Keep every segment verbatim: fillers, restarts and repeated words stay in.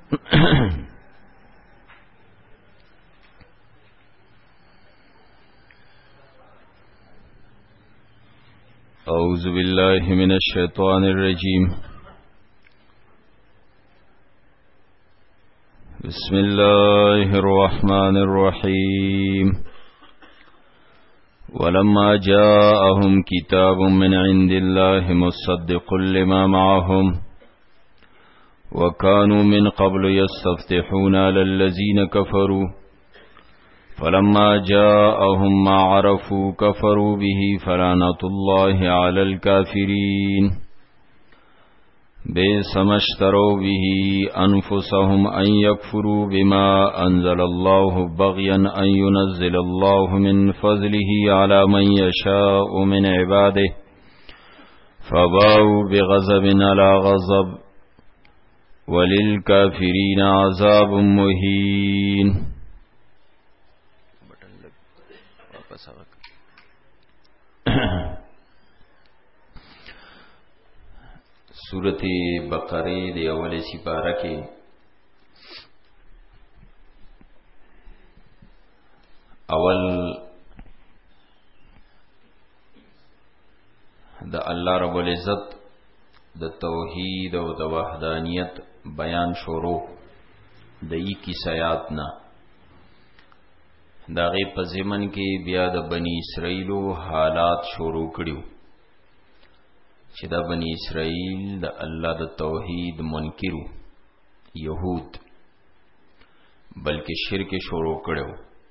أعوذ بالله من الشيطان الرجيم. بسم الله الرحمن الرحيم. ولما جاءهم كتاب من عند الله مصدق لما معهم وكانوا من قبل يستفتحون على الذين كفروا فلما جاءهم ما عرفوا كفروا به فلعنة الله على الكافرين. بئس ما اشتروا به أنفسهم أن يكفروا بما أنزل الله بغيا أن ينزل الله من فضله على من يشاء من عباده فباءوا بغضب على غضب وللكافرين عذاب مهين. سورۃ بقرہ دی اول سپارہ کے اول د الله رب العزت د توحید او د وحدانیت بیان شروع د یکی آیات نه دا غي په زمن کې بیا د بنی اسرائیلو حالات شروع کړیو چې دا بنی اسرائیل د الله د توحید منکرو يهود بلکې شرک شروع کړو.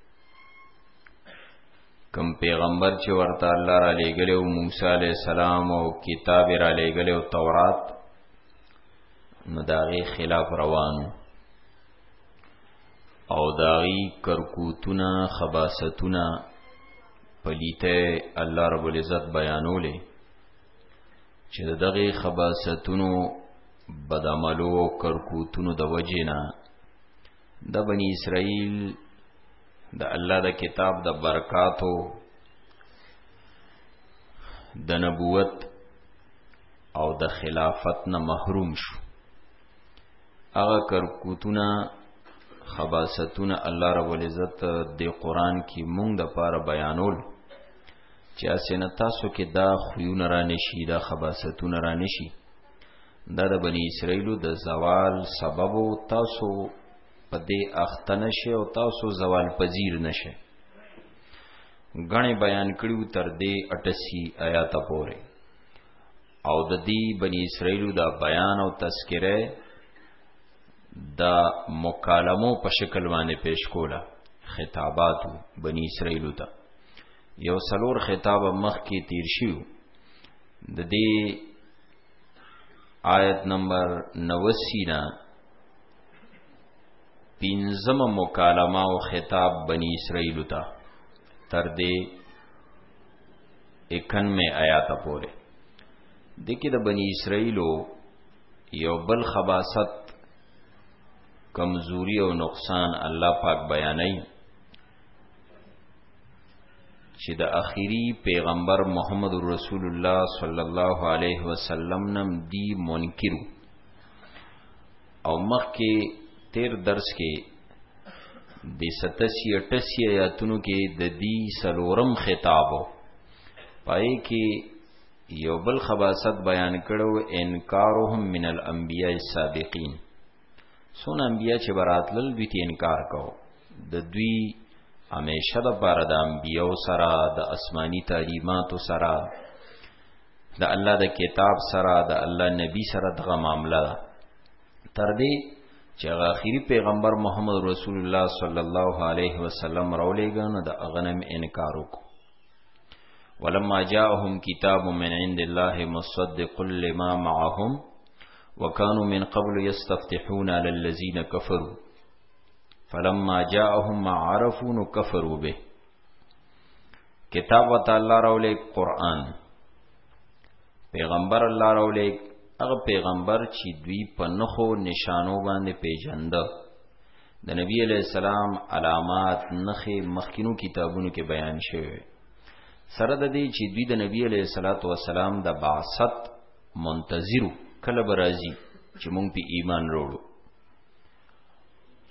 کوم پیغمبر چې ورته الله را لېږلو موسی عليه السلام او کتاب را لېږلو تورات نو دا غي خلاف روانو او داغی کرکوتونا خباستونا پلیته الله رب العزت بیانوله چې دغه خباستونو بدعملو او کرکوتونو د وجینا د بنی اسرائیل د الله د کتاب د برکاتو د نبوت او د خلافت نه محروم شو. هغه کرکوتونه خباستونه الله رب العزت د قرآن کی مونږ د پاره بیانول چې اسنه تاسو کې دا خيون را نشي دا خباستونه را نشي دا د بنی اسرائیل د زوال سبب او تاسو په دې اختنه شي او تاسو زوال پذیر نشه. غني بیان کړیو تر دې اٹھاسی آیات پورې او د دې بنی اسرائیل دا بیان او تذکره دا مکالمو په شکل باندې پیش کولا خطابات بنی اسرائیل ته یو سلور خطاب مخ کی تیر شیو د دې آیت نمبر نوسی نا پینزم مکالمه او خطاب بنی اسرائیل ته تر دې اکانوے آیات پورې دغه د بنی اسرائیل یو بل خباست کمزوری او نقصان الله پاک بیانای چې د اخیری پیغمبر محمد رسول الله صلی الله علیه وسلم نم دی منکرو او مخکې تیر درس کې د ستاسی اٹاسی آیاتونو کې د دې سلورم خطابو پای کې یو بل خباست بیان کړو انکارهم من الانبیاء السابقین. سون انبیاء چې براتلل دوی ته انکار کو د دوی همیشه د بار د انبیاء سره د آسمانی تعلیمات سره د الله د کتاب سره د الله نبی سره دغه معاملہ تر دې چې اخیری پیغمبر محمد رسول الله صلی الله علیه وسلم راولېګنه د اغنم انکار وکړو. ولما جاءهم كتاب من عند الله مصدق لما معهم وكانوا من قبل يستفتحون على الذين كفروا فلما جاءهم ما عرفوا كفروا به. کتاب تعالی راولې قرآن پیغمبر الله راولې هغه پیغمبر چې دوی په نخو نشانو باندې پیژند د نبی علیہ السلام علامات نخې مخکینو کتابونو کې بیان شوی سره د دې چې دوی د نبی علیہ الصلوۃ والسلام د بعثت منتظرو کله برازي چې مونږ په ایمان وروړو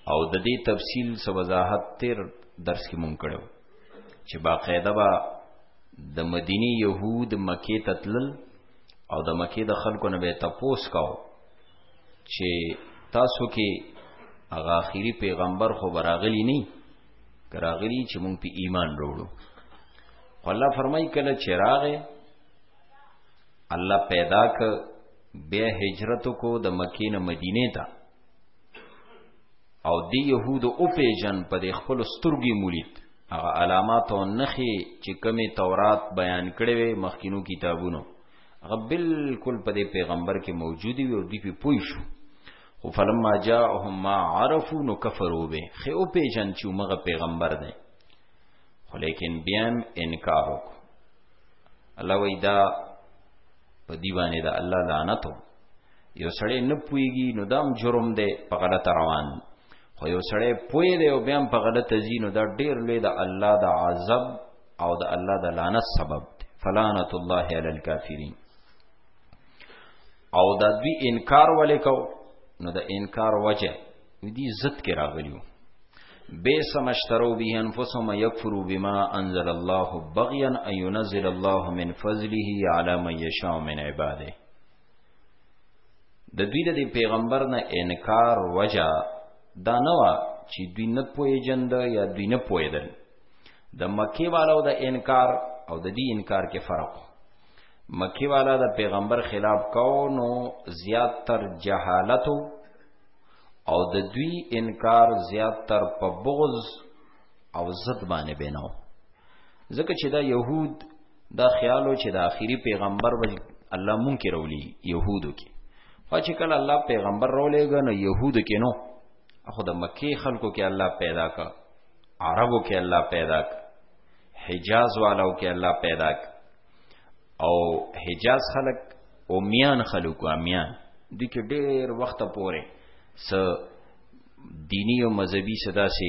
او د دې تفصیل سو وضاحت تیر درس کې مونږ کړو چې باقاعده با د مدینی يهود مکې تتلل او د مکې د خلکو نه به تپوس کاو چې تاسو کې هغه اخیری پیغمبر خو براغلی نه کراغلی چې مونږ په ایمان وروړو. الله فرمایي کله چراغ الله پیدا ک بیا هجرت کو د مکې نه مدینه ته او دی يهودو او پیجن په د خپل سترګې مولید هغه علامات او نخي چې کمی تورات بیان کړي وي مخکینو کتابونو هغه بالکل په دې پیغمبر کې موجودي وي او دی په پوي شو. خو فلما جاءهم ما عرفوا نو کفروا به خو او پیجن چې موږ پیغمبر دی خو لیکن بیا انکار وکړ. الله ویدا په دیوانه دا الله لعنت یو سړی نه پويږي نو دام جرم دی په غلط روان خو یو سړی پوي دی او بیا په غلط زینو دا ډیر لوی د الله د عذاب او د الله د لعنت سبب دی. فلعنت الله علی الکافرین. او دا دوی انکار ولیکو نو د انکار وجه دې عزت کې راغلیو بیس مشترو به انفسهم یکفروا بما انزل الله بغیا ان ينزل الله من فضله على من يشاء من عباده. د دوی د پیغمبر نه انکار وجه دا نو چې دوی نه پوهیجند یا دوی نه پوهیدل. د مکی والو د انکار او د دې انکار کې فرق. مکی والا د پیغمبر خلاف کو نو زیات تر جهالت او د دوی انکار زیات تر په بغض او ضد باندې بیناو. ځکه چې دا يهود دا خیالو چې د آخري پیغمبر و الله منکر ولی يهودو کې خو چې کله الله پیغمبر رولېګا نو يهودو کې نو اخو د مکی خلکو کې الله پیدا کا عربو کې الله پیدا کا حجاز والو کې الله پیدا کا او حجاز خلق او میان خلقو امیان دی کې ډېر وخت پورې س دینی او مذهبي صدا سي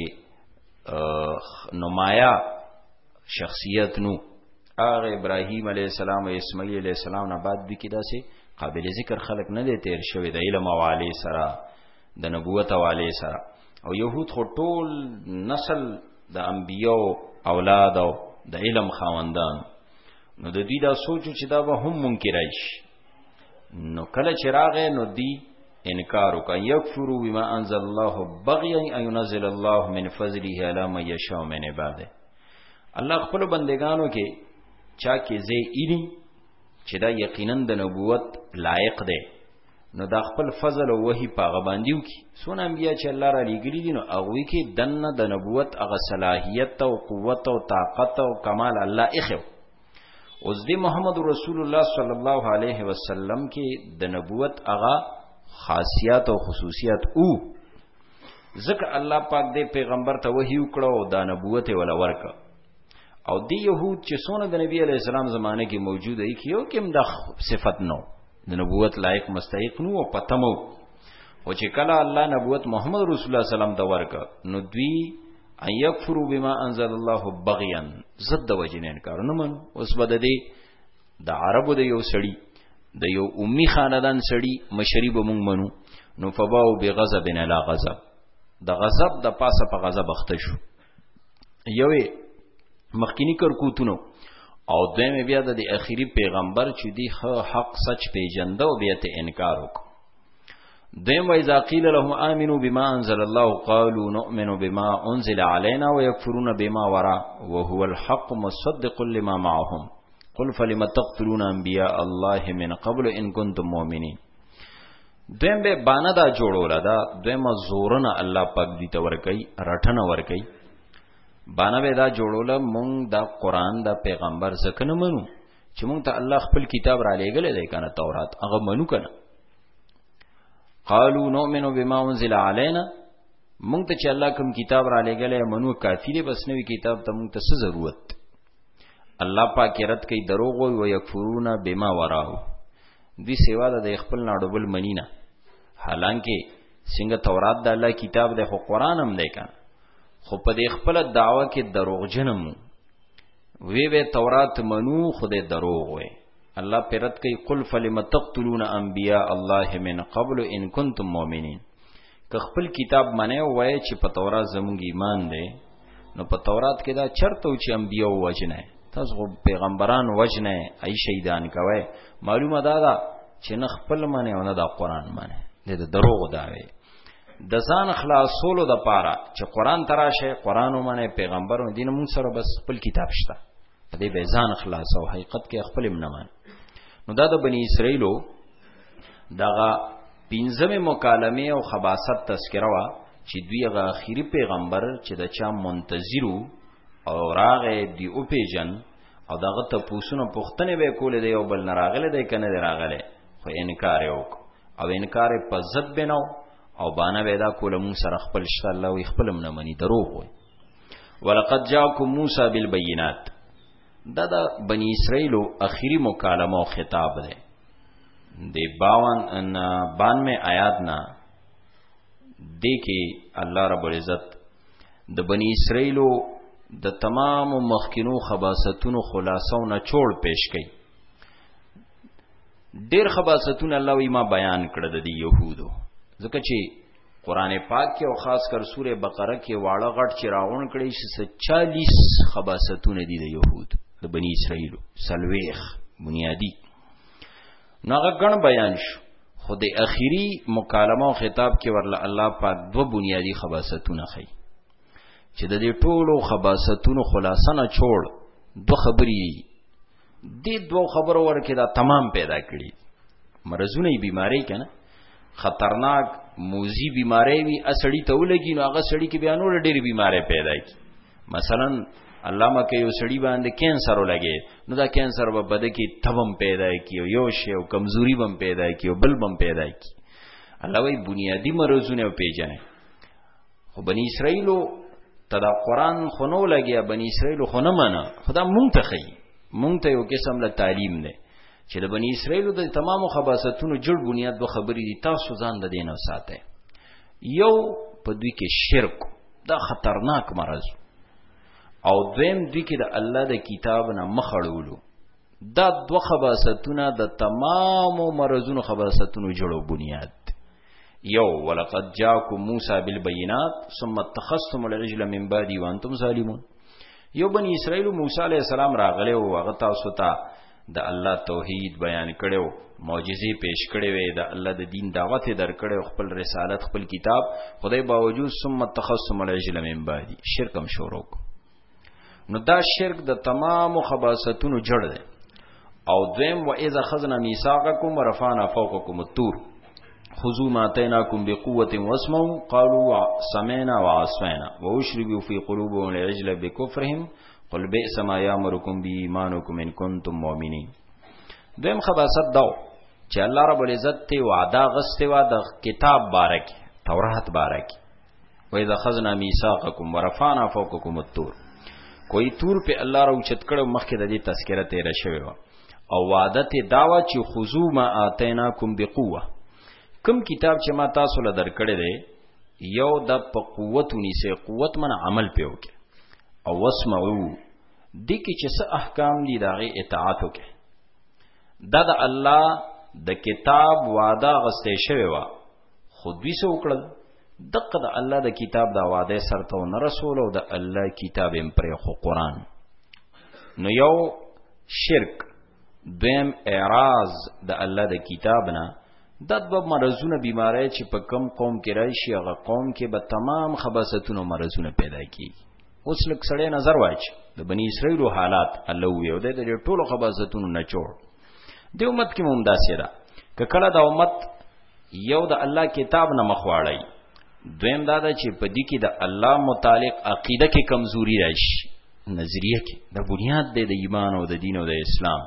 نمایا شخصیت نو هغه ابراهیم علیه السلام او اسماعیل علیه السلام نه بعد دی کې داسې قابل ذکر خلق نه دي تیر شوی د علم حواله سره د نبوت حواله سره. او يهود خو ټول نسل د انبیو اولاد او د علم خاوندان نو د دې دا سوچو چې دا به هم منکرای شي. نو کله چې راغې نو دی انکار وکړ یکفروا بما انزل الله بغیا ان ينزل الله من فضله على من يشاء من عباده. الله خپل بندگانو کې چا کې زی اینی چې دا یقینا د نبوت لایق دی نو دا خپل فضل او وحی پاغه باندېو کی سونه انبیا چې الله را لېګلی دي نو هغه کې دنه د نبوت هغه صلاحیت او قوت او طاقت او کمال الله اخو. اوس دی محمد رسول الله صلی الله علیه وسلم کې د نبوت هغه خاصیات او خصوصیات او ځکه الله پاک دې پیغمبر ته وحی وکړو دا نبوت ولا ورکا. او دی يهود چې سونه د نبی علی السلام زمانه کې موجود ای کیو کوم د صفت نو د نبوت لایق مستحق نو او پتمو او چې کله الله نبوت محمد رسول الله سلام ته ورکا نو دوی ان یکفروا بما انزل الله بغیا ضد وجنه انکار نه من. اوس بد دی د عربو د یو سړی د یو امي خاندان سړی مشری به مونږ منو نو فباو بغضب لا غضب د غضب د پاسه په غضب اخته شو. یوې مخکینی کرکوتونو او دویم بیا د اخیری پیغمبر چې دی حق سچ پیجنده او بیا ته انکار وکړ. دویم وإذا قيل لهم آمنوا بما أنزل الله قالوا نؤمن بما أنزل علينا ويكفرون بما وراء وهو الحق مصدق لما معهم قل فلم تقتلون انبیاء الله من قبل ان کنتم مؤمنین. دویم به بانا دا جوړولا دا دویم زورنا الله پاک دي ته ورکي رټنه ورکي بانا به دا جوړولا مونږ دا قران دا پیغمبر زکه نه منو چې مونږ ته الله خپل کتاب را لېګل دی کنه تورات هغه منو کنه. قالوا نؤمن بما انزل علينا مونږ ته چې الله کوم کتاب را لېګل منو کافی دی بس نوې کتاب ته مونږ ته څه ضرورت. الله پاک رد کوي دروغ او یکفرون بما وراء دې سیوا د خپل ناړوبل منینا حالانکه څنګه تورات د الله کتاب د خو قران هم دی کنه خو په دې خپل دعوه کې دروغ جنم وی وی تورات منو خدای دروغ وي. الله پرد کوي قل فلم تقتلون انبیاء الله من قبل ان کنتم مؤمنین که خپل کتاب منه وای چې په تورات زموږ ایمان دی، نو په تورات کې دا چرته چې انبیاء وجنه، تاسو پیغمبران وجنه، ای شهیدان کوي. معلومه دا ده چې نه خپل منه او نه د قرآن منه، د دروغ داوي. د ځان خلاصولو د پاره چې قرآن تراشه، قرآن ومنه، پیغمبرونو دین مون سره بس خپل کتاب شته، په دې به ځان خلاص او حقیقت کې خپل نه من. نو دا د بنی اسرائیلو دغه پنځمه مکالمه او خباثت تذکره وا چې دوی غ اخیری پیغمبر چې د چا منتظرو او راغې دی او پیجن او دغه ته پوښتنه پوښتنه به کولې دی او بل نه راغله دی کنه دی راغله، خو انکار وک او انکار په ضد بنو او باندې ودا کوله مون سره خپل شته الله وي خپل نه مني دروغ وي. ولقد جاءكم موسى بالبينات، دا د بنی اسرائیلو اخیری مکالمه او خطاب دی. دی باون ان بانوے آیات نا دی کې الله رب العزت د بنی اسرائیلو د تمام مخکینو خباثتونو خلاصو نه چوڑ پیش کړي. ډیر خباثتونه الله وی ما بیان کړل د يهودو، ځکه چې قران پاک کې او خاص کر سوره بقره کې واړه غټ چې راغون کړي چې چالیس خباثتونه دي د يهود د بنی اسرائیلو، سلويخ بنیادی ناغه ګڼ بیان شو. خو د اخیری مکالمه او خطاب کې ورله الله پاک دو بنیادی خباثتونه خي چې د دې ټولو خباثتونو خلاصنه چوڑ دو خبري دي، دو خبرو ورکه دا تمام پیدا کړي. مرزونه بیماری کنه خطرناک موزی بیماری وی اسړی ته ولګي، نو هغه سړی کې بیانول ډېری بیماری پیدا کی. مثلا علامه کې یو سړی باندې کینسر ولګي، نو دا کینسر په بده کې تبم پیدا کی، یو شی او کمزوري بم پیدا کی او بل بم پیدا کی. الله وی بنیادی مرزونه پیژنه. خو بنی اسرائیلو تدا قرآن خو نو لګیا، بنی اسرائیلو خو نه منه. خدا مونږ ته خي، مونږ ته یو قسم له تعلیم ده چې د بنی اسرائیلو د تمامو خباثتونو جوړ بنیاد به خبرې دي، تاسو ځان د دین او ساته. یو په دوی کې شرک، دا خطرناک مرض، او دویم دوی کې د الله د کتاب نه مخړولو. دا دو خباثتونه د تمامو مرزونو خباثتونو جوړو بنیاد. یو ولقد جاءكم موسى بالبينات ثم اتخذتم العجل من بعد وانتم ظالمون. یو بنی اسرائیل موسی علیہ السلام راغله او هغه تاسو ته د الله توحید بیان کړو، معجزې پیش کړې وې، د الله د دین دعوت در کړو، خپل رسالت خپل کتاب، خدای باوجود ثم اتخذتم العجل من بعد شرکم شروع. نو دا شرک د تمام خباثتونو جړ دی. او دویم و اذا خذنا ميثاقكم ورفعنا فوقكم الطور خذوا ما آتيناكم بقوة واسمعوا قالوا سمعنا وعصينا وأشربوا في قلوبهم العجل بكفرهم قل بئس ما يأمركم به إيمانكم إن كنتم مؤمنين. دویم خباثت داو چې الله رب العزت ته وعده غسته وا د کتاب بارک تورات بارک و اذا خذنا ميثاقكم ورفعنا فوقكم الطور. کوئی تور په الله را اوچت کړو، مخکې د دې تذکرہ تیر شوی و او وعده ته داوا چې خذوا ما آتيناكم بقوة، کم کتاب چې ما تاسو له درکړې دی یو د په قوت ونیسه، قوت من عمل پیو کې، او واسمعوا دې کې چې څه احکام دي داغه اطاعت وکړي. دا د الله د کتاب وعده غسته شوی و، خود به سو وکړل دغه د الله د کتاب دا وعده سرته نه رسول او د الله کتاب هم پر خو قرآن. نو یو شرک، دویم اعراض د الله د کتاب نه. دا د مرزونه بیماری چې په کم قوم کې راشي، هغه قوم کې به تمام خباثتونو مرزونه پیدا کیږي. اوس لک سړی نظر واچ د بنی اسرائیلو حالات الله ویو د دې ټولو خباثتونو نه جوړ. د امت کې ممداسه ده ک کله د امت یو د الله کتاب نه مخواړی، دویم دا ده چې په دې کې د الله متعلق عقیده کې کمزوري راشي، نظریه کې د بنیاد د ایمان او د دین او د اسلام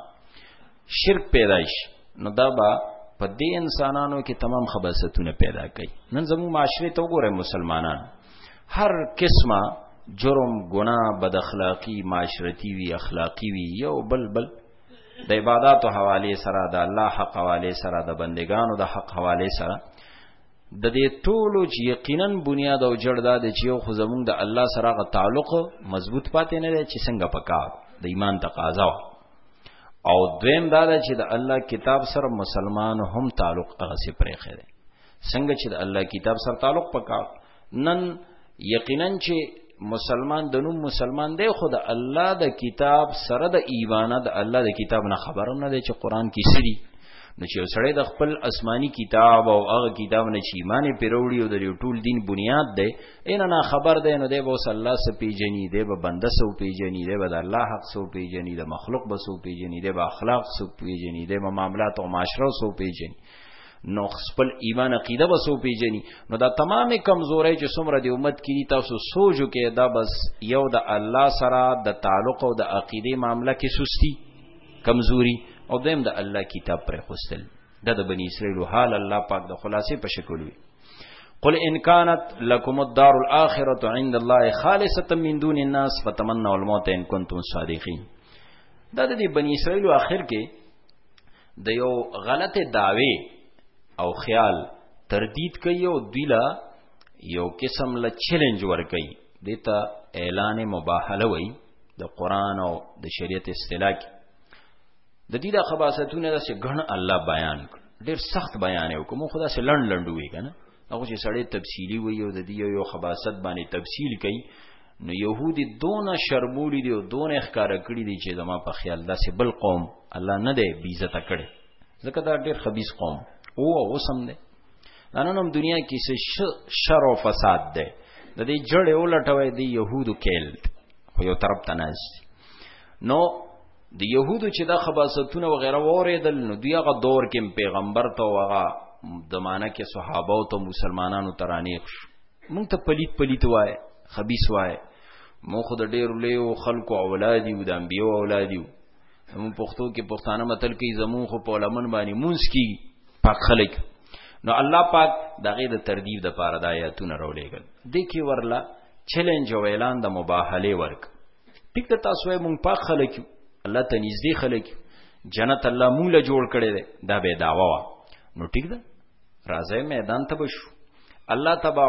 شرک پیدا شي. نو دا با په دې انسانانو کې تمام خباثتونه پیدا کوي. نن زموږ معاشره ته وګورئ، مسلمانان هر قسمه جرم، گناه، بد اخلاقی، معاشرتی وی، اخلاقی وی، یو بل بل د عبادت او حواله سره، د الله حق حواله سره، د بندگانو د حق حواله سره، د دې ټولو چې یقینا بنیاد او جړ دا د چې یو خو زمونږ د الله سره غ تعلق مضبوط پاتې نه دی چې څنګه پکا د ایمان تقاضا، او دویم دا چې د الله کتاب سره مسلمان هم تعلق هغه سي پرې خره. څنګه چې د الله کتاب سره تعلق پکا نن یقینا چې مسلمان د نوم مسلمان دی خو د الله د کتاب سره د ایمان د الله د کتاب نه خبرم نه دی چې قران کې سری نو چې سړی د خپل آسمانی کتاب او هغه کتاب نه چې ایمان پیروړي او د ټول دین بنیاد دی ان نه خبر دی نو دی به الله سره پیژني دی به بنده سره پیژني دی به د الله حق سره پیژني د مخلوق به سره پیژني دی به اخلاق سره پیژني دی به معاملات او معاشره سره پیژني نو خپل ایمان عقیده به سو پیژني نو دا تمامه کمزوري چې څومره د امت کې تاسو سوچو کې دا بس یو د الله سره د تعلق او د عقیده معاملې کې سستی کمزوري او دیم د الله کتاب پر خوستل دا د بنی اسرائیل حال الله پاک د خلاصې په شکل وي قل ان كانت لكم الدار الاخره عند الله خالصه من دون الناس فتمنوا الموت ان كنتم صادقين دا د بنی اسرائیل اخر کې د یو غلطه دعوی او خیال تردید کوي او دیلا یو قسم له چیلنج ور کوي دته اعلان مباهله وای د قران او د شریعت اصطلاح د دې د خباستونه د غن الله بیان ډیر سخت بیان یو کوم خدا سره لړن لړندو وی کنه هغه چې سړی تفصیلی وی او د دې یو خباست باندې تفصیل کوي نو يهودي دونه شرمولی دی او دونه ښکارا کړی دی چې زما په خیال داسې بل قوم الله نه دی بی عزت کړي ځکه دا ډیر خبيث قوم او اوسم ده نن دنیا کې څه شر او فساد ده د دې جړې ولټوي د يهودو کېل خو یو طرف تناز نو د يهودو چې د خباستونه و غیره وریدل نو دیغه دور کې پیغمبر ته وغه د معنی کې صحابه او ته مسلمانانو ترانیخ مونږ ته پلیت پلیت وای خبيث وای مو خو د ډېر له خلکو اولادي او د انبيو اولادي هم پښتو کې پښتانه متل کې زمون خو په لمن باندې مونږ کی پاک خلق نو الله پاک دغه د تردید د پاره د آیاتونو راولېګل د کی ورلا چیلنج او اعلان د مباهله ورک ټیک ته تاسو یې مونږ پاک خلق الله ته نږدې خلق جنت الله مونږ له جوړ کړي دا به داوا وا نو ټیک ده راځي میدان ته بشو الله تبا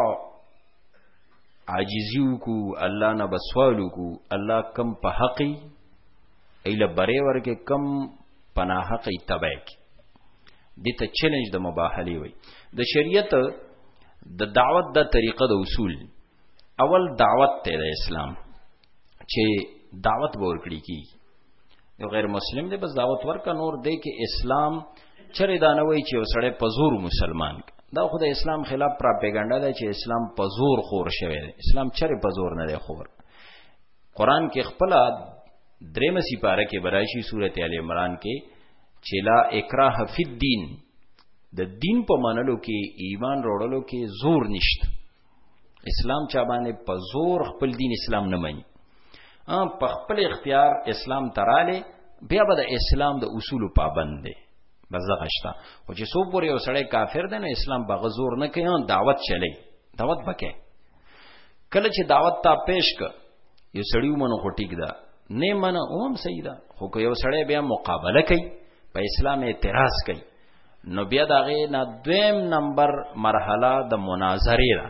عاجزیو کو الله نه بسوالو کو الله کم په حقي ایله بره ورکه کم پناه حقي تبعک دته چیلنج د مباهله وي د شریعت د دعوت د طریقه د اصول اول دعوت ته د اسلام چې دعوت ورکړي کی یو غیر مسلم دی بس دعوت ورکا نور دی کې اسلام چره دانوي چې وسړی په زور مسلمان دا خو د اسلام خلاف پراپګاندا ده چې اسلام په زور خور شوی دی اسلام چره په زور نه دی خور قران کې خپل درېمه سپاره کې برایشي سورته ال عمران کې چې لا اکراه فی الدین د دین په منلو کې ایمان وروړلو کې زور نشته اسلام چا باندې په زور خپل دین اسلام نه مانی ا په خپل اختیار اسلام تراله بیا به د اسلام د اصول پابند دی بس دا غشتا او چې څو پورې وسړی کافر دی نه اسلام به غزور نه کوي دعوت چلی دعوت وکړي کله چې دعوت تا پیش ک یو سړی ومنو خو ټیک ده نه منه اوم صحیح ده خو که یو سړی بیا مقابله کوي په اسلام اعتراض کوي نو بیا دغه نه دویم نمبر مرحله د مناظره را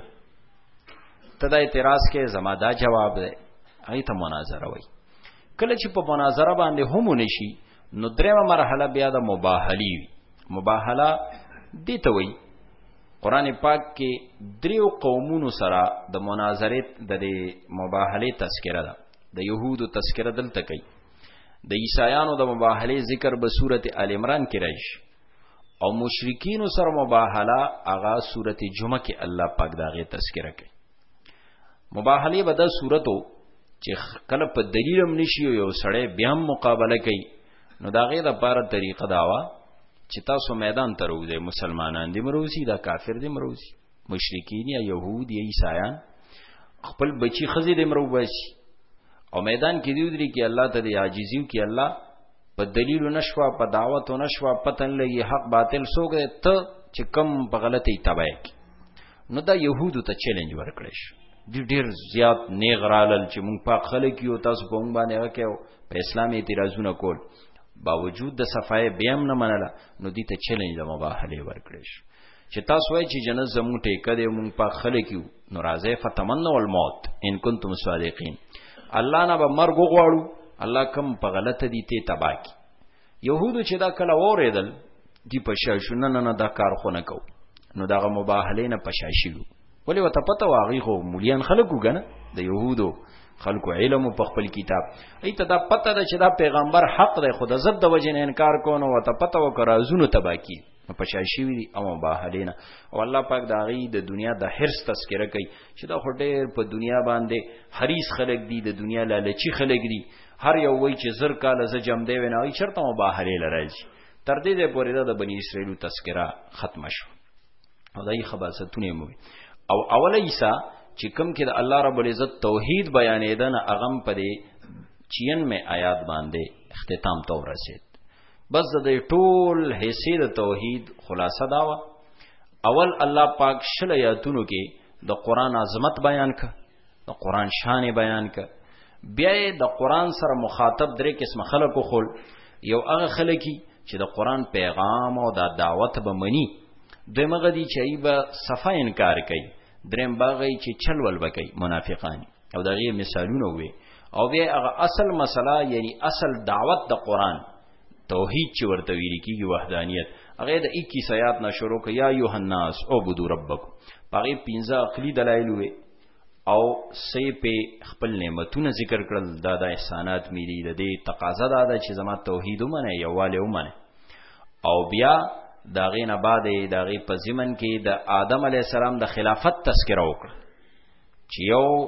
ته د اعتراض کې زما دا جواب دی هغه ته مناظره وای کله چې په مناظره باندې هم نشي نو دریمه مرحله بیا د مباهله وي مباهله دي ته وای قران پاک کې دریو قومونو سره د مناظره د مباهله تذکرہ ده د يهودو تذکرہ دلته کوي د عیسایانو د مباهله ذکر به سورته ال عمران کې راشي او مشرکین سره مباهله هغه سورته جمعه کې الله پاک داغه تذکرہ کوي مباهله به د سورته چې کله په دلیلم نشي یو سړی بیا مقابله کوي نو داغه د پاره طریقه داوا چې تاسو میدان ته وروځي مسلمانان دي مروسی دا کافر دي مروسی مشرکین یا يهود یا عیسایان خپل بچی خزي دي مروباسي او میدان کې دی دري کې الله ته دی عاجزیو کې الله په دلیل نشوا په دعوت نشوا پتن لګي حق باطل سوګه ته چې کم په غلطي تبعک نو دا يهودو ته چیلنج ورکړش دی ډیر زیات نیغرالل چې مونږ پاک خلک یو تاسو په مونږ باندې وکړو په اسلامي اعتراضونه کول باوجود د صفای بیم نه منله نو دې ته چیلنج د مباهله ورکړش چې تاسو وایي چې جنت زموږ ټیکه دی مونږ پاک خلک یو نو راځي فتمنوا الموت ان کنتم صادقین الله نه به مرګ غواړو الله کم په غلطه دي ته تباکی يهودو چې دا کله اوریدل دی په شاشونه نه دا کار خو نه کو نو دغه مباهله نه پشاشي ولې وته پته واغی خو مليان خلکو کنه د يهودو خلکو علم په خپل کتاب ایته دا پته ده چې دا پیغمبر حق دی خو د زد د وجه نه انکار کوو وته پته وکړه زونه تباکی پشاشي وی او مباهله نه او الله پاک دا غي د دنیا د حرص تذکرہ کوي چې دا هټیر په دنیا باندې حریص خلک دي د دنیا لالچي خلک دي هر یو وای چې زر کال ز جام دی نه ای چرته مباهله لراځي تر دې ده پورې د بنی اسرائیل تذکرہ ختم شو او دای خباستونه مو او اول عیسی چې کوم کې د الله رب العزت توحید بیانې ده نه اغم پرې چینمه آیات باندې اختتام تو رسید بس د ټول حصے د توحید خلاصه دا و اول الله پاک شل آیاتونو کې د قران عظمت بیان ک د قران شان بیان ک بیا د قران سره مخاطب درې قسم خلکو خل یو هغه خلکی چې د قران پیغام او د دعوت به منی دویمه غدي چې ایبه صفه انکار کوي دریم باغی چې چلول وکي منافقان او دغه مثالونه وي او بیا هغه اصل مسله یعنی اصل دعوت د قران توحید چې ورته ویل کیږي وحدانیت هغه د اکیس آیات نه شروع کړه یا یوحناس عبدوا ربکم هغه پنځه عقلی دلایل وي او سې په خپل نعمتونه ذکر کړل دا د احسانات ملي د دې تقاضا ده چې زما توحید ومنه یواله ومنه او بیا دا غینه بعد دا غی په زمن کې د آدم علی السلام د خلافت تذکرہ وکړه چې یو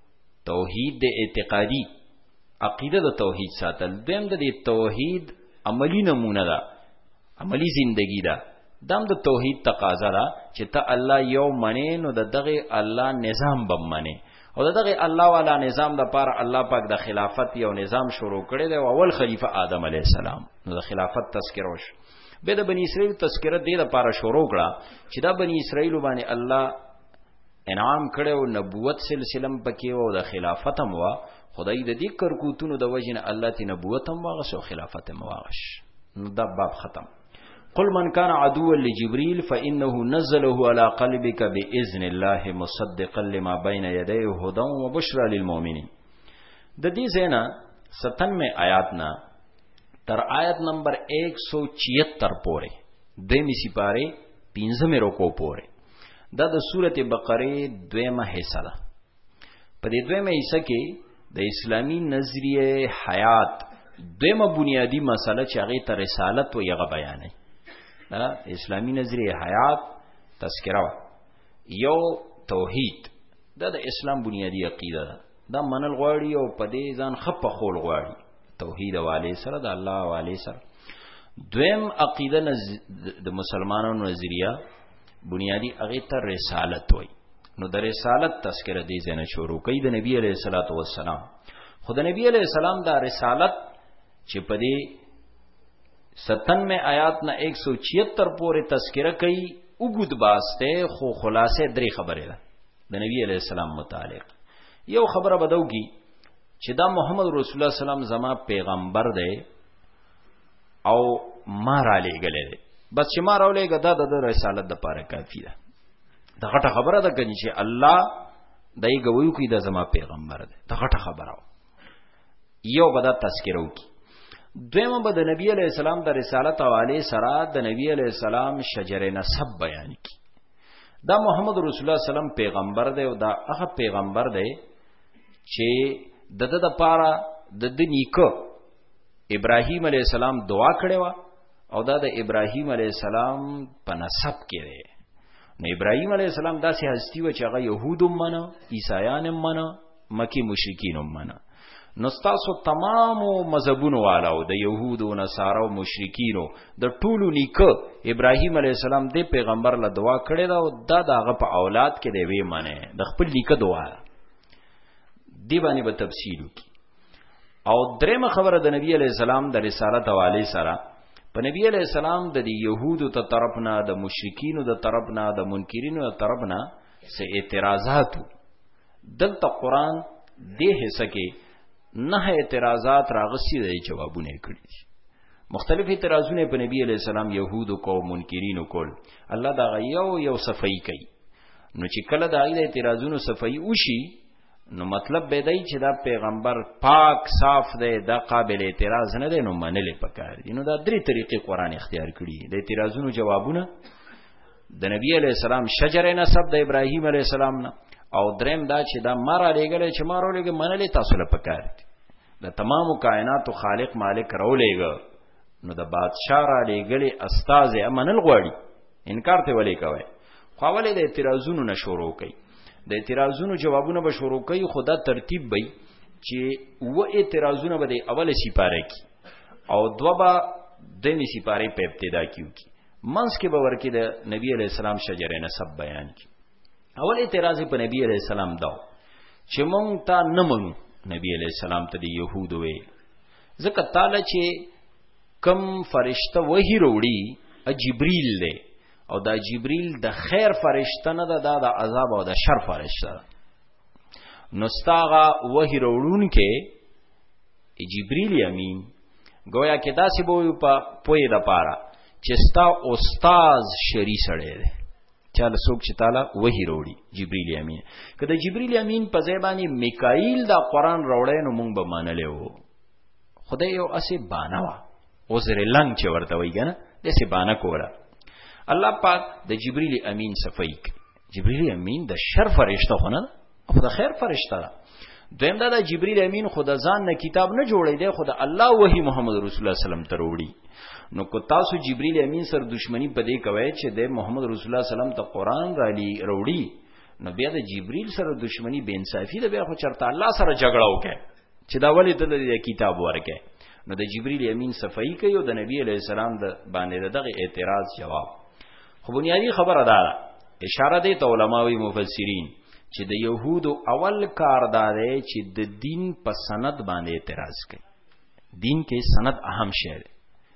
توحید د اعتقادي عقیده د توحید ساتل دیم د توحید عملی نمونه ده عملی زندگی ده دم د توحید تقاضا ده چې ته الله یو منی نو د دغه الله نظام بم منی او دغه الله والا نظام د پاره الله پاک د خلافت یو نظام شروع کړی دی او اول خلیفہ آدم علی السلام نو د خلافت تذکرہ وش به د بنی اسرائیل تذکرہ دې لپاره شروع کړه چې دا بنی اسرائیل باندې الله انعام کړو نبوت سلسله پکې او د خلافت هم وا خدای د دې کرکوتونو د وجنه الله تی نبوت هم واغش او خلافت هم واغش نو دا باب ختم قل من كان عدوا لجبريل فانه نزله على قلبك باذن الله مصدقا لما بين يديه هدى وبشرى للمؤمنين د دې زینا ستانوے آیات نا تر آیت نمبر ایک سو چیتر پورے دیمی سپارے پینزمی رکو پورے دا دا سورت بقرے دویمہ حصہ دا پا دی دویمہ حصہ کے دا اسلامی نظریه حیات دویمہ بنیادی مسئلہ چاگی تا رسالت و یغا بیانے دا اسلامی نظریه حیات تذکرہ یو توحید دا دا اسلام بنیادی عقیدہ دا دا منل غواړي او په دې ځان خپ خول غواړي توحید والے سره د الله والے سره دویم عقیده د مسلمانانو نظریه بنیادی هغه ته رسالت وای نو د رسالت تذکرہ دې زنه شروع کړي د نبی علیہ الصلوۃ والسلام خدای نبی علیہ السلام دا رسالت چې په دې ستانوے آیات نه ایک سو چھہتر پورې تذکرہ کړي وګد باسته خو خلاصه درې خبره ده د نبی علیہ السلام متعلق یو خبره بدوږي چې دا محمد رسول الله سلام زما پیغمبر دی او ما را لېګلې دی بس چې ما را لېګا دا د رسالت د پاره کافی ده دا غټه خبره ده کني چې الله دای غویو کې د زما پیغمبر دی دا غټه خبره یو بدا تذکرو کی دویمه به د نبی علیہ السلام د رسالت حواله سره د نبی علیہ السلام شجره نسب بیان کی دا محمد رسول الله سلام پیغمبر دی او دا هغه پیغمبر دی چې د د د پاره د د نیکو ابراهیم علیہ السلام دعا کړې و او دا د ابراهیم علیہ السلام په نسب کې دی نو ابراهیم علیہ السلام داسې هستی و چې هغه يهودم منه عیسایانم منه مکی مشرکینم منه نو تاسو تمام مذهبونو والو د يهودو نصارو مشرکینو د ټولو نیکو ابراهیم علیہ السلام د پیغمبر له دعا کړې دا او دا دغه په اولاد کې دی وی منه د خپل نیکو دعا دی باندې به تفصیل وکي او درېمه خبره د نبی علیہ السلام د رسالت حواله سره په نبی علیہ السلام د يهودو ته طرفنا د مشرکینو د طرفنا د منکرینو د طرفنا سه اعتراضات دلته قران دې حصہ کې نه اعتراضات راغسي د جوابونه کړی مختلف اعتراضونه په نبی علیہ السلام يهودو کو منکرینو کول الله دا یو یو صفائی کوي نو چې کله دا غي اعتراضونو صفائی وشي نو مطلب به دی چې دا پیغمبر پاک صاف دی دا قابل اعتراض نه دی نو منل پکار دي نو دا درې طریقې قران اختیار کړي د اعتراضونو جوابونه د نبی علیہ السلام شجره نسب د ابراهیم علیہ السلام نه، او دریم دا چې دا مارا لګل چې مارو لګ منلې تاسو له پکار دي د تمام کائنات خالق مالک راو لګ نو د بادشاہ را لګلې استاد یې منل غواړي، انکار ته ولې کوي؟ خو ولې د اعتراضونو نشورو کوي، د اعتراضونو جوابونه به شروع کوي، خدا ترتیب وي چې و اعتراضونه به د اوله سپاره کی او دوبا دمه سپاره په ابتدا کیو کی منس کې به ورکې د نبی علیہ السلام شجره نسب بیان کی. اول اعتراض په نبی علیہ السلام دا چې مونږ ته نه مونږ نبی علیہ السلام ته د يهودو وي ځکه تعالی چې کم فرشته وਹੀ وروړي جبريل دی او دا جبريل د خیر فرشته نه ده، دا د عذاب او د شر فرشته ده. نو ستاغه وਹੀ وروړون کې جبريل امین گویا کې داسې بو په پوی د پاره چې ستا استاد شری سره دی چاله څوک چې تعالی وਹੀ وروړي جبريل امین. کله جبريل امین په ځای میکائیل دا قران راوړی نو مونږ به مانلو، خدای یو اسی بانوا اوزر لنګ چې ورته وایي کنه دسه بانه کوله. الله پاک د جبريل امین صفایک، جبريل امین د شر فرشته خو نه خو د خیر فرشته ده. دویم دا د جبريل امین خود ځان نه کتاب نه جوړی دی، خود الله وਹੀ محمد رسول الله سلام ته وروړي. نو کو تاسو جبريل امین سره دښمنی پدې کوي چې د محمد رسول الله سلام ته قران را لې وروړي، نو بیا د جبريل سره دښمنی بے انصافی ده، بیا خو چرته الله سره جګړه وکړي چې دا ولې د کتاب ورکه. نو د جبريل امین صفائی کوي او د نبی علیہ السلام د باندې دغه اعتراض جواب. خو بنیادی خبره ده اشاره دی ته علماوی مفسرین چې د يهودو اول کار دار چې د دین په سند باندې اعتراض کوي. دین کې سند اهم شی دی.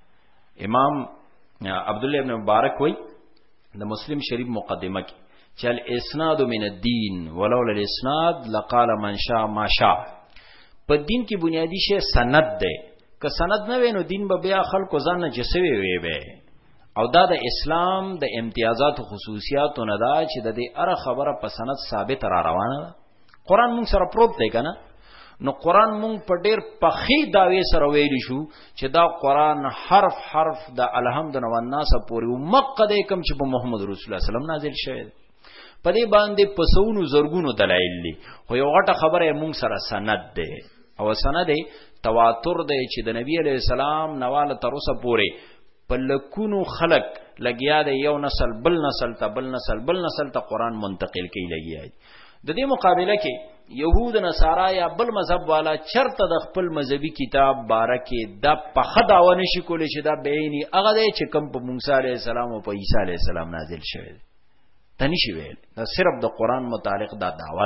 امام عبد الله ابن مبارک وای د مسلم شریف مقدمه کې چې الاسناد من الدین ولولا الاسناد لقال من شاء ما شاء. په دین کې بنیادی شی سند دی، که سند نه وینو دین به بیا خلکو ځان نه جسوي وي وي او دا د اسلام د امتیازات او خصوصیاتو نه دا چې د دې اره خبره په سند ثابت را روانه ده. قران مونږ سره پروت دی کنه، نو قران مونږ په ډېر پخې داوی سره ویلی شو چې دا قران حرف حرف د الحمد لله والناس پورې مقد کم چې په محمد رسول الله سلام نازل شوی په دې باندې پسونو زرګونو دلایل دي. خو یو غټه خبره مونږ سره سند ده او سند تواتر ده چې د نبی علیہ السلام نواله تر اوسه پورې په لکونو خلق لګیا دی، یو نسل بل نسل ته بل نسل بل نسل ته قران منتقل کوي لګیا دی. د دې مقابله کې يهود نصارا یا بل مذهب والا چرته د خپل مذهبي کتاب بارکه د پخه داونه شي کولای چې دا بیني هغه دی چې کوم په موسی عليه السلام او په عيسى عليه السلام نازل شوی تني شي ویل. دا صرف د قران متعلق دا دعوه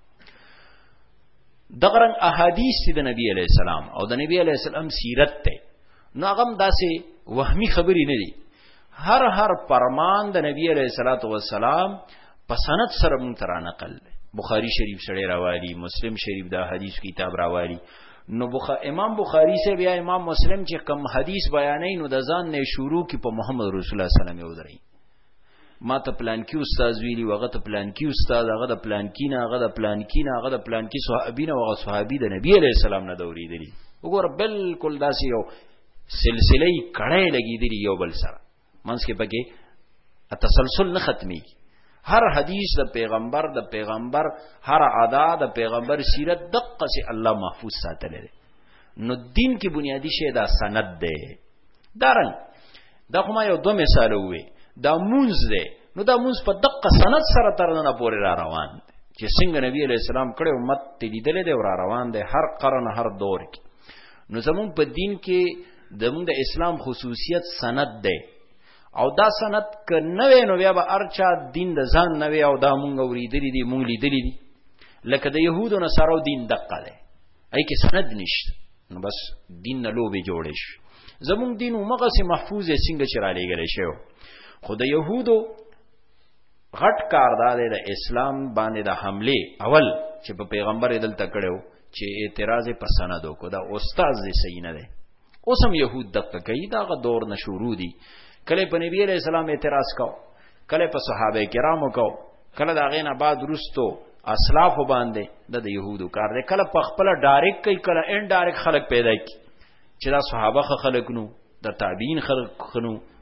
دغرن احادیث د نبی علیہ السلام او د نبی علیہ السلام سیرت ته نو هغه داسې وهمي خبرې نه دي. هر هر فرمان د نبی علیہ الصلوۃ والسلام په سند سره مونږ تر نقل، بخاری شریف سره راوالي، مسلم شریف دا حدیث کتاب راوالي. نو بخ... امام بخاری سے بیا امام مسلم چې کم حدیث بیانې نو د ځان نه شروع کی په محمد رسول الله صلی الله علیه وسلم ما ته پلان کې استاد ویلی، وغه ته پلان کې استاد، هغه د پلان کې نه، هغه د پلان کې نه، هغه د پلان کې صحابین او صحابي د نبی علیہ السلام نه دوري دي. وګوره بالکل داسې یو سلسله کړه لګیدلی یو بل سره منځ کې پکې تسلسل نه ختمي. هر حدیث د پیغمبر د پیغمبر هر ادا د پیغمبر سیرت دقه سي الله محفوظ ساتل دي. نو دین کې بنیادی شی دا سند ده. دارن دا کومه یو دو مثال وي، دا مونږ ده نو دا مونږ په دقه سند سره ترنه پورې را روان دي چې څنګه نبی علیہ السلام کړه امت ته لیدل دي او را روان دي هر قرن هر دور کې. نو زمون په دین کې دمون د اسلام خصوصیت سند ده او دا سند ک نوې نو بیا به ارچا دین د ځان نوې او دا مونږ اوریدلې دي مونږ لیدلې دي لکه د يهودو نه سره دین دقه ده ای کې سند نشته. نو بس دین نه لوبي جوړې شي. زمون دین ومغه سي محفوظ څنګه چرا لګل شي. خو د يهودو غټ کار دا د اسلام باندې د حمله اول چې په پیغمبر دل تکړو چې اعتراض په سندو کو دا استاد دې صحیح نه ده. اوسم يهود دقه کوي دا غ دور نشورو دي. کله په نبی عليه السلام اعتراض کو، کله په صحابه کرامو کو، کله دا غینه بعد رستو اسلاف باندې د يهودو کار دی. کله په خپل ډایرکټ کوي، کله ان ډایرکټ خلق پیدا کی چې دا صحابه خلق نو د تابعین خلق خنو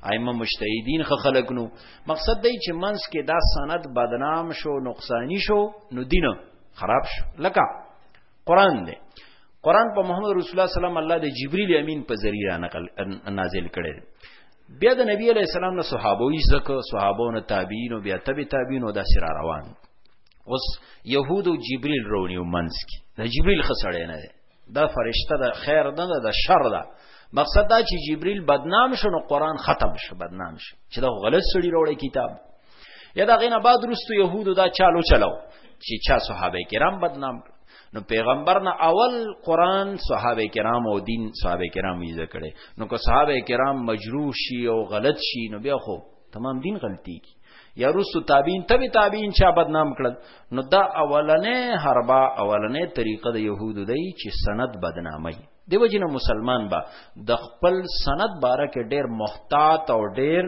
ائمه مجتهدین خ خلق نو مقصد دی چې منس کې دا سند بدنام شو نقصانی شو نو دین خراب شو لکه قران دی قران په محمد رسول الله سلام الله د جبرئیل امین په ذریعہ نقل نازل کړي بیا د نبی علیہ السلام نه صحابوی زکه صحابون تابعین او بیا تبع تابعین او د سر روان اوس يهود او جبرئیل رونیو منس کی د جبرئیل خسړې نه دا فرشته د خیر نه د شر ده مقصد دا چې جبرئیل بدنام شو نو قران ختم شو بدنام شو چې دا غلط سړي وروړي کتاب یا دا غینه بعد رستو يهود دا چالو چلو چې چا صحابه کرام بدنام نو پیغمبر نه اول قران صحابه کرام او دین صحابه کرام یې ذکرې نو که صحابه کرام مجروح شي او غلط شي نو بیا خو تمام دین غلطي کی یا رسو تابعین تبع تابعین چا بدنام کړل نو دا اولنې حربا اولنې طریقه د يهودو دی چې سند بدنامي دیو جن مسلمان با د خپل سند باره کې ډېر محتاط او ډېر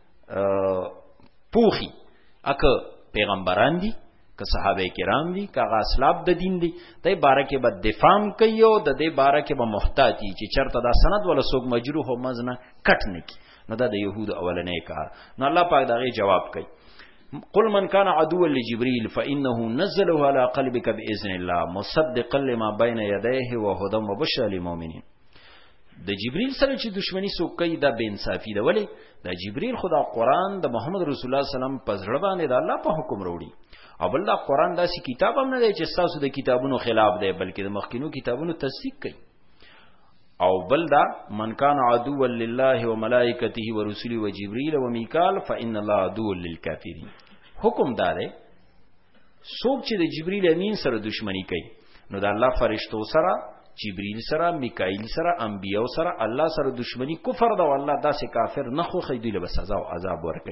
پوخي اکه پیغمبران دي که صحابه کرام دي که اسلاف د دین دي دای باره کې به دفاع کوي او د دې باره کې به محتاطي چې چرته دا سند ولا سوق مجروح او مزنه کټ نه کی نو دا د يهود اولنې کار نو الله پاک دغه جواب کوي قل من كان عدوا لجبريل فانه نزله على قلبك باذن الله مصدقا لما بين يديه وهدى وبشرى للمؤمنين د جبريل سره چې دشمنی سوق کوي دا بے انصافي ده ولی د جبريل خدا قران د محمد رسول الله صلی الله علیه وسلم په ځړ باندې د الله په حکم وروړي او بل دا قران داسې کتاب هم نه دی چې تاسو د کتابونو خلاف دی بلکې د مخکینو کتابونو تصدیق کوي او بل دا من کان عدو لله وملائکته ورسله وجبريل وميكال فان الله عدو للكافرين حکم دار څوک چې د جبريل امین سره دشمنی کوي نو د الله فرشتو سره جبريل سره میکائیل سره انبیو سره الله سره دشمنی کفر دا والله داسې کافر نه خو خیدل به سزا او عذاب ورکړي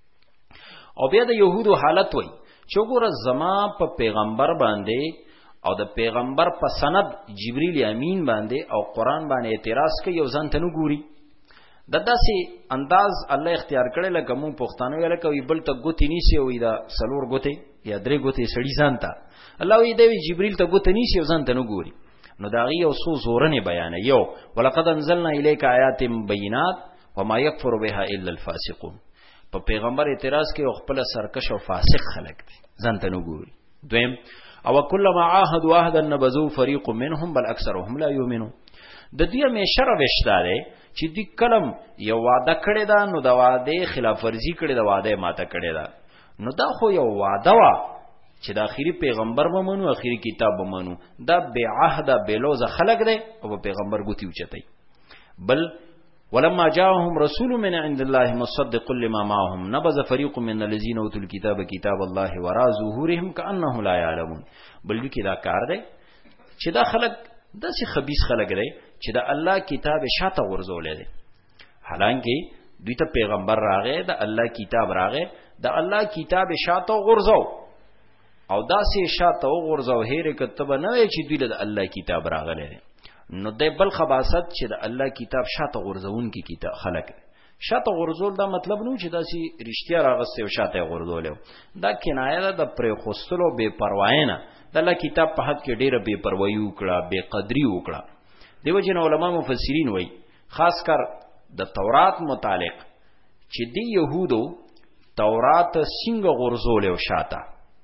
او بیا د يهودو حالت وای چوغور زما په پیغمبر باندې او د پیغمبر په سند جبرئیل امین باندې او قران باندې اعتراض کوي او ځان ته نو ګوري د داسې انداز الله اختیار کړي لکه مون پښتانه ویل کوي بل ته ګوتی نیسی وي دا سلور ګوتی یا درې ګوتی سړی ځان ته الله وی دی جبرئیل ته ګوتی نیسی او ځان ته نو ګوري نو دا غي او سو زورنه بیان یو ولقد انزلنا الیک آیات بینات وما یکفر بها الا الفاسقون په پیغمبر اعتراض کوي او خپل سرکش او فاسق خلق دي ځان ته نو ګوري دویم او کلمہ عاهد واحد نبذو فریق منهم بل اکثرهم لا یؤمنون د دې مشره وشتاره چې د کلم یو وعده کړی دا نو د وعده خلاف ورزي کړی دا وعده ماته کړی دا نو دا خو یو وعده وا چې د اخیری پیغمبر ومنو اخیری کتاب ومنو دا بے عهد بلوز خلق دی او پیغمبر ګوتی وچتای بل ولما جاءهم رسول من عند الله مصدق لما معهم نبذ فريق من الذين اوتوا الكتاب كتاب الله وراء ظهورهم كانه لا يعلمون بلکې کې دا کار دی چې دا خلق داسې خبيث خلق دی چې دا الله کتاب شاته ورزولې دی حالانکه دوی ته پیغمبر راغی دا الله کتاب راغی دا الله کتاب شاته ورزو او داسې شاته ورزو هېره کتب نه وي چې دوی د الله کتاب راغلی دی نو د بل خباست چې د الله کتاب شاته غرزون کی کتاب خلق شاته غرزول دا مطلب نو چې داسې رښتیا راغسته او شاته غرزول دا کنایه ده د پر خوستلو بے پروايي نه د الله کتاب په حق کې ډیره بے پروايي وکړه بے قدری وکړه دیو جن علما مفسرین وای خاص کر د تورات متعلق چې دی يهودو تورات څنګه غرزول او شاته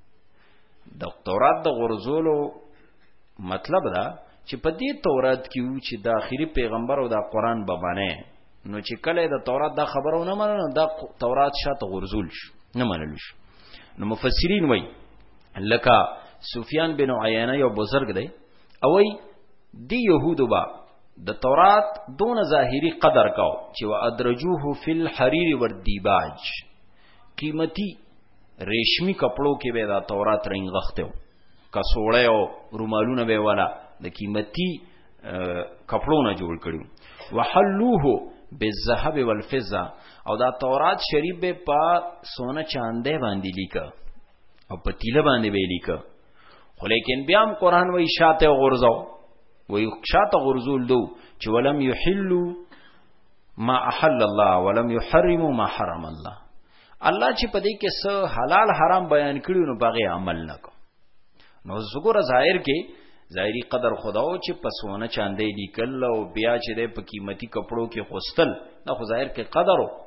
د تورات د غرزولو مطلب دا چې په دې تورات کې و چې د اخیری پیغمبر او د قران به باندې نو چې کله د تورات دا خبرونه مننه د تورات شاته غرزول شو نه منل شو نو مفسرین وای لکه سفیان بن عیینه یو بزرگ دی او وای دی يهودو با د تورات دون ظاهری قدر کاو چې وا ادرجوه فی الحریر والدیباج قیمتي ریشمی کپڑوں کې به دا تورات رنگ غختو کسوړې او رومالونه به والا د قیمتي کپړو نه جوړ کړو وحلوه بالذهب والفضه او دا تورات شریف به په سونه چاندې باندې لیکه او په تیله باندې به لیکه خو لیکن بیا هم قران وای شاته غرزو وای شاته غرزول دو چې ولم یحلوا ما احل الله ولم يحرموا ما حرم الله الله چې په دې کې څه حلال حرام بیان کړو نو باغې عمل نکو نو زګور ظاهر کې ظاهری قدر خداو چې پسونه چاندې لیکل او بیا چې د په قیمتي کپړو کې خوستل دا خو ظاهر کې قدرو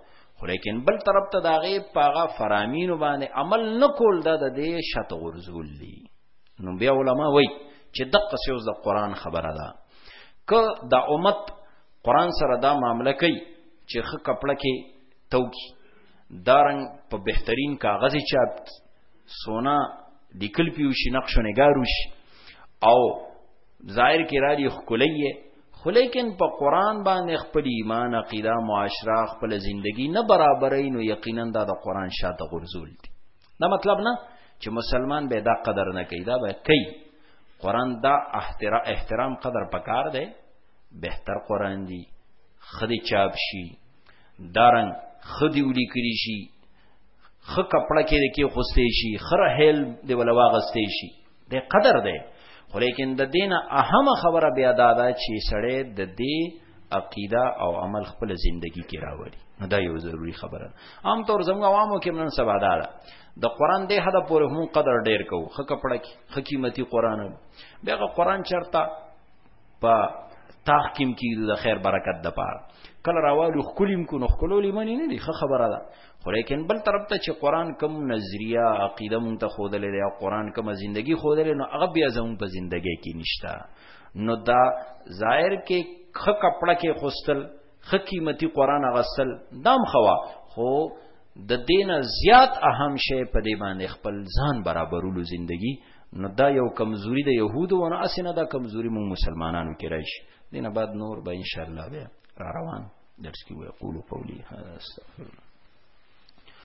خو لیکن بل طرف ته دا غي پاغه فرامینو باندې عمل نکول دا د دې شت غرزول دي. نو بیا علما وای چې دغه سیوز د قران خبره ده ک دا امت قران سره دا معاملې کوي چې خ کپړه کې توکی دارنګ په بهترین کاغذي چاپ سونا لیکل پیوشي نقش و نگاروش او ظاهر کې را دي خلیه خو لیکن په قران باندې خپل ایمان عقیده معاشره خپل ژوندۍ نه برابرې نو یقینا دا د قران شاته غرزول دي. دا مطلب نه چې مسلمان به دا قدر نه کوي، دا به کوي. قران دا احترام قدر پکار دی، بهتر قران دی، خدي چاپ شي، دارن خدي ولي کړی شي، خ کپڑا کې کې خوستې شي، خره هیل دی ولا واغستې شي، د قدر دی. خو لیکن د دینه اهم خبره بیا دا ده چې سړی د دې عقیده او عمل خپل ژوندۍ کې راوړي. دا یو ضروری خبره. عام طور زموږ عوامو کې نن سبا دا ده د قران د حد پورې هم قدر ډیر کوو، خ کپڑا کې خ قیمتي قران بیا قران چرته په تحکیم کې د خیر برکت د پاره کله راوالو خلیم کو نو خلولې منی نه دي خبره ده. خو لیکن بل طرف ته چې قران کم نظریه عقیده مونږ ته خودلې دی، قران کم ژوندۍ خودلې نو هغه بیا زموږ په ژوندۍ کې نشته. نو دا ظاهر کې خ کپڑا کې خوستل خ قیمتي قران غسل دام خوا، خو د دین زیات اهم شی په دې باندې خپل ځان برابرولو ژوندۍ. نو دا یو کمزوري د يهودو ونه اسنه دا کمزوري مونږ مسلمانانو کې راشي. دینه بعد نور به ان شاء الله به روان درس کې وي. قولوا قولي هذا استغفر